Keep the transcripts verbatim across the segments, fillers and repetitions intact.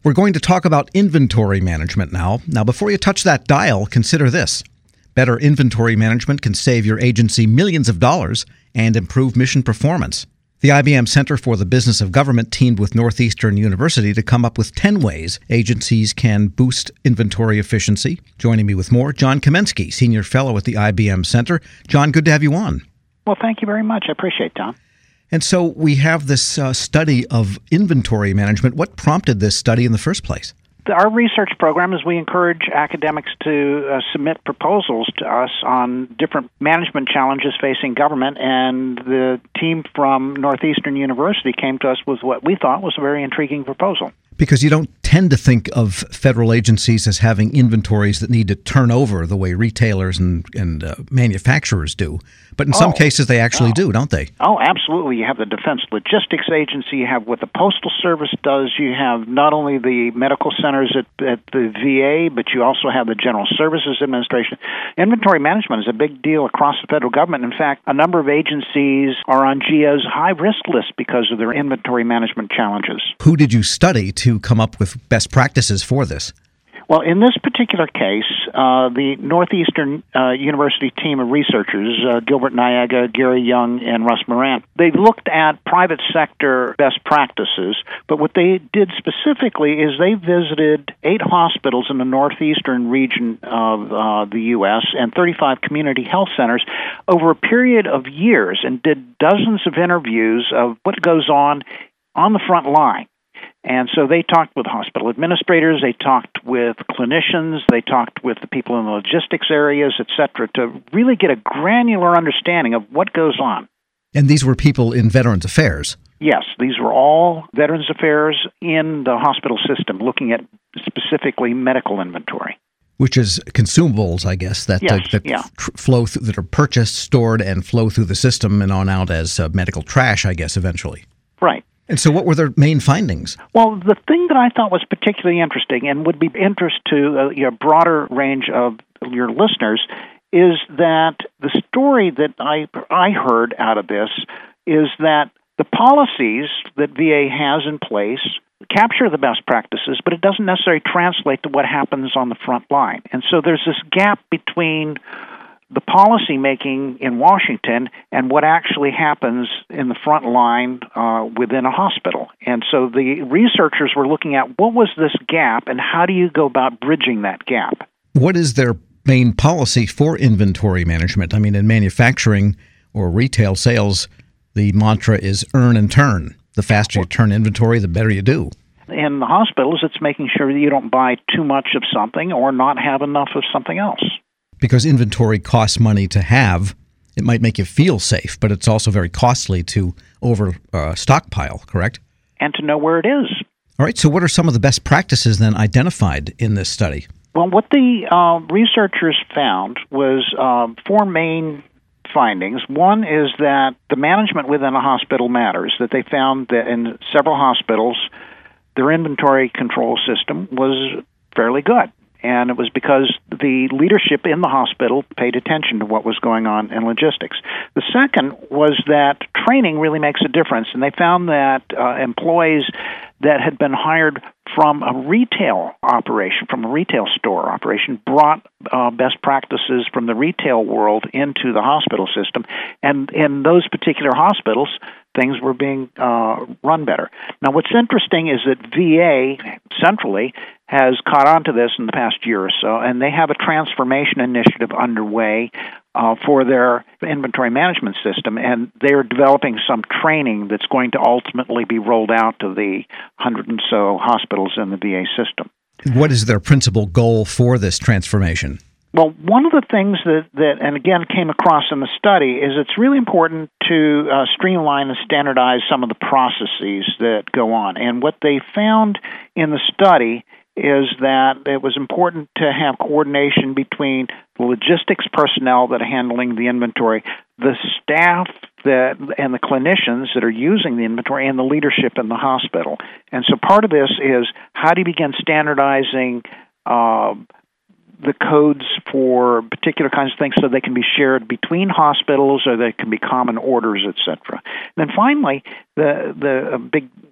We're going to talk about inventory management now. Now, before you touch that dial, consider this. Better inventory management can save your agency millions of dollars and improve mission performance. The I B M Center for the Business of Government teamed with Northeastern University to come up with ten ways agencies can boost inventory efficiency. Joining me with more, John Kamensky, Senior Fellow at the I B M Center. John, good to have you on. Well, thank you very much. I appreciate it, Tom. And so we have this uh, study of inventory management. What prompted this study in the first place? Our research program is we encourage academics to uh, submit proposals to us on different management challenges facing government, and the team from Northeastern University came to us with what we thought was a very intriguing proposal. Because you don't tend to think of federal agencies as having inventories that need to turn over the way retailers and, and uh, manufacturers do. But in oh, some cases, they actually oh. do, don't they? Oh, absolutely. You have the Defense Logistics Agency. You have what the Postal Service does. You have not only the medical centers at, at the V A, but you also have the General Services Administration. Inventory management is a big deal across the federal government. In fact, a number of agencies are on G A O's high-risk list because of their inventory management challenges. Who did you study to come up with best practices for this? Well, in this particular case, uh, the Northeastern uh, University team of researchers, uh, Gilbert Niaga, Gary Young, and Russ Moran, they looked at private sector best practices, but what they did specifically is they visited eight hospitals in the northeastern region of uh, the U S and thirty-five community health centers over a period of years and did dozens of interviews of what goes on on the front line. And so they talked with hospital administrators, they talked with clinicians, they talked with the people in the logistics areas, et cetera, to really get a granular understanding of what goes on. And these were people in Veterans Affairs? Yes, these were all Veterans Affairs in the hospital system, looking at specifically medical inventory. Which is consumables, I guess, that, yes, uh, that yeah. tr- flow th- that are purchased, stored, and flow through the system and on out as uh, medical trash, I guess, eventually. Right. And so what were their main findings? Well, the thing that I thought was particularly interesting and would be of interest to a you know, broader range of your listeners is that the story that I I heard out of this is that the policies that V A has in place capture the best practices, but it doesn't necessarily translate to what happens on the front line. And so there's this gap between the policy making in Washington and what actually happens in the front line uh, within a hospital. And so the researchers were looking at what was this gap and how do you go about bridging that gap? What is their main policy for inventory management? I mean, in manufacturing or retail sales, the mantra is earn and turn. The faster you turn inventory, the better you do. In the hospitals, it's making sure that you don't buy too much of something or not have enough of something else. Because inventory costs money to have, it might make you feel safe, but it's also very costly to over uh, stockpile, correct? And to know where it is. All right, so what are some of the best practices then identified in this study? Well, what the uh, researchers found was uh, four main findings. One is that the management within a hospital matters, that they found that in several hospitals, their inventory control system was fairly good. And it was because the leadership in the hospital paid attention to what was going on in logistics. The second was that training really makes a difference, and they found that uh, employees that had been hired from a retail operation, from a retail store operation, brought uh, best practices from the retail world into the hospital system. And in those particular hospitals, things were being uh, run better. Now, what's interesting is that V A centrally has caught on to this in the past year or so, and they have a transformation initiative underway uh, for their inventory management system, and they're developing some training that's going to ultimately be rolled out to the hundred and so hospitals in the V A system. What is their principal goal for this transformation? Well, one of the things that, that, and again, came across in the study is it's really important to uh, streamline and standardize some of the processes that go on. And what they found in the study is that it was important to have coordination between the logistics personnel that are handling the inventory, the staff that and the clinicians that are using the inventory, and the leadership in the hospital. And so part of this is how do you begin standardizing uh, the codes for particular kinds of things so they can be shared between hospitals or they can be common orders, et cetera. And then finally, the the big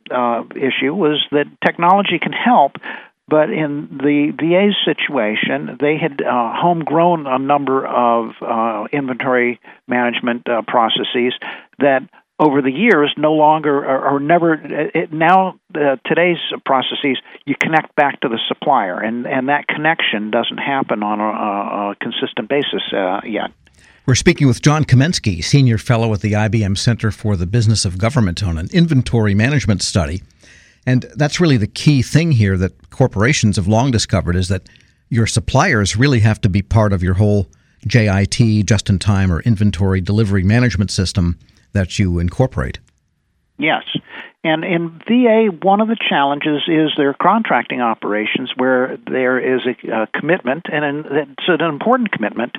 uh, issue was that technology can help, but in the V A's situation, they had uh, homegrown a number of uh, inventory management uh, processes that over the years no longer or, or never it, now uh, today's processes you connect back to the supplier, and, and that connection doesn't happen on a, a consistent basis uh, yet. We're speaking with John Kamensky, Senior Fellow at the I B M Center for the Business of Government, on an inventory management study. And that's really the key thing here that corporations have long discovered, is that your suppliers really have to be part of your whole J I T, just-in-time, or inventory delivery management system that you incorporate. Yes. And in V A, one of the challenges is their contracting operations, where there is a, a commitment, and an, it's an important commitment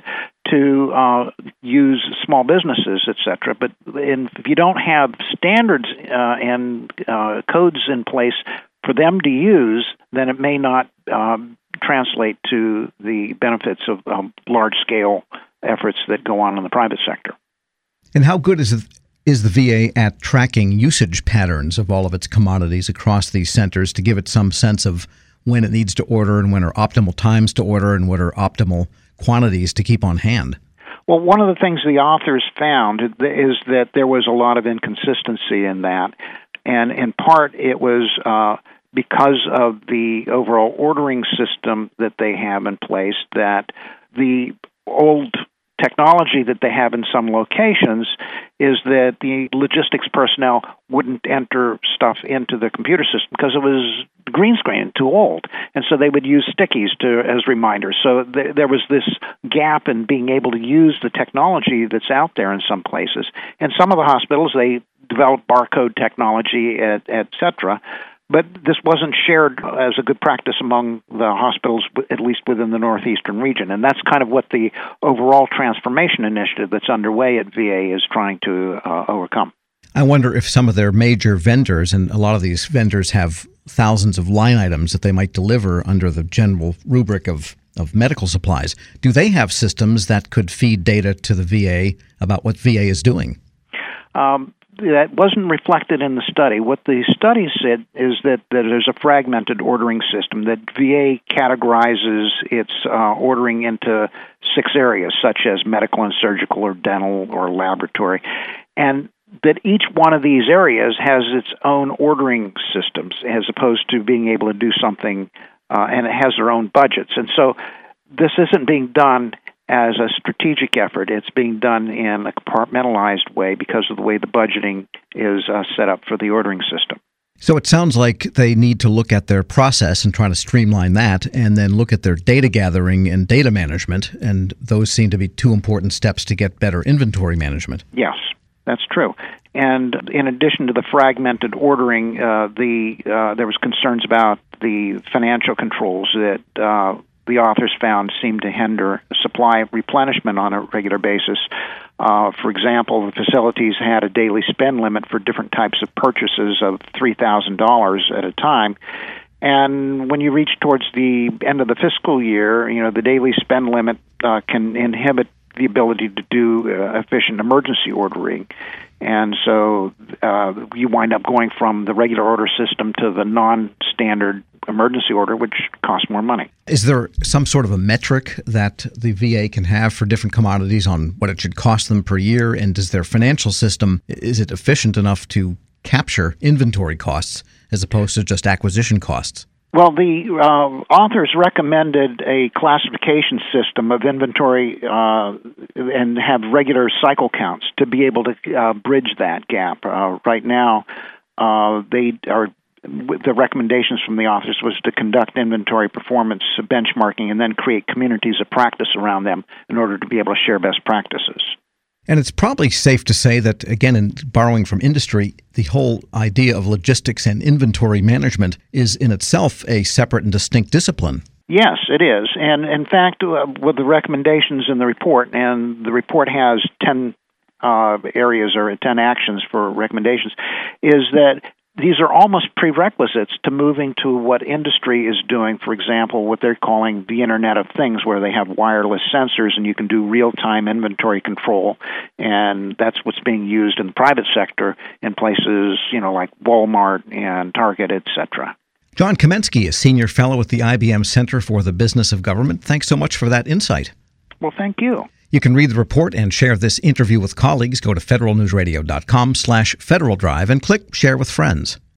to uh, use small businesses, et cetera. But in, if you don't have standards uh, and uh, codes in place for them to use, then it may not um, translate to the benefits of um, large-scale efforts that go on in the private sector. And how good is it? Is the V A at tracking usage patterns of all of its commodities across these centers to give it some sense of when it needs to order and when are optimal times to order and what are optimal quantities to keep on hand? Well, one of the things the authors found is that there was a lot of inconsistency in that, and in part it was uh, because of the overall ordering system that they have in place, that the old technology that they have in some locations is that the logistics personnel wouldn't enter stuff into the computer system because it was green screen, too old. And so they would use stickies to as reminders. So th- there was this gap in being able to use the technology that's out there in some places. And some of the hospitals, they developed barcode technology, et, et cetera. But this wasn't shared as a good practice among the hospitals, at least within the northeastern region. And that's kind of what the overall transformation initiative that's underway at V A is trying to uh, overcome. I wonder if some of their major vendors, and a lot of these vendors have thousands of line items that they might deliver under the general rubric of, of medical supplies, do they have systems that could feed data to the V A about what V A is doing? Um, That wasn't reflected in the study. What the study said is that, that there's a fragmented ordering system, that V A categorizes its uh, ordering into six areas, such as medical and surgical or dental or laboratory, and that each one of these areas has its own ordering systems as opposed to being able to do something, uh, and it has their own budgets. And so this isn't being done as a strategic effort. It's being done in a compartmentalized way because of the way the budgeting is uh, set up for the ordering system. So it sounds like they need to look at their process and try to streamline that, and then look at their data gathering and data management, and those seem to be two important steps to get better inventory management. Yes, that's true. And in addition to the fragmented ordering, uh, the uh, there was concerns about the financial controls that uh, the authors found seemed to hinder supply replenishment on a regular basis. Uh, for example, the facilities had a daily spend limit for different types of purchases of three thousand dollars at a time. And when you reach towards the end of the fiscal year, you know, the daily spend limit uh, can inhibit the ability to do uh, efficient emergency ordering. And so uh, you wind up going from the regular order system to the non-standard emergency order, which costs more money. Is there some sort of a metric that the V A can have for different commodities on what it should cost them per year? And does their financial system, is it efficient enough to capture inventory costs as opposed to just acquisition costs? Well, the uh, authors recommended a classification system of inventory uh, and have regular cycle counts to be able to uh, bridge that gap. Uh, right now, uh, they are the recommendations from the authors was to conduct inventory performance benchmarking and then create communities of practice around them in order to be able to share best practices. And it's probably safe to say that, again, in borrowing from industry, the whole idea of logistics and inventory management is in itself a separate and distinct discipline. Yes, it is. And in fact, uh, with the recommendations in the report, and the report has ten uh, areas or ten actions for recommendations, is that these are almost prerequisites to moving to what industry is doing. For example, what they're calling the Internet of Things, where they have wireless sensors and you can do real-time inventory control. And that's what's being used in the private sector in places, you know, like Walmart and Target, et cetera. John Kamensky is Senior Fellow at the I B M Center for the Business of Government. Thanks so much for that insight. Well, thank you. You can read the report and share this interview with colleagues. Go to federal news radio dot com slash Federal Drive and click Share with Friends.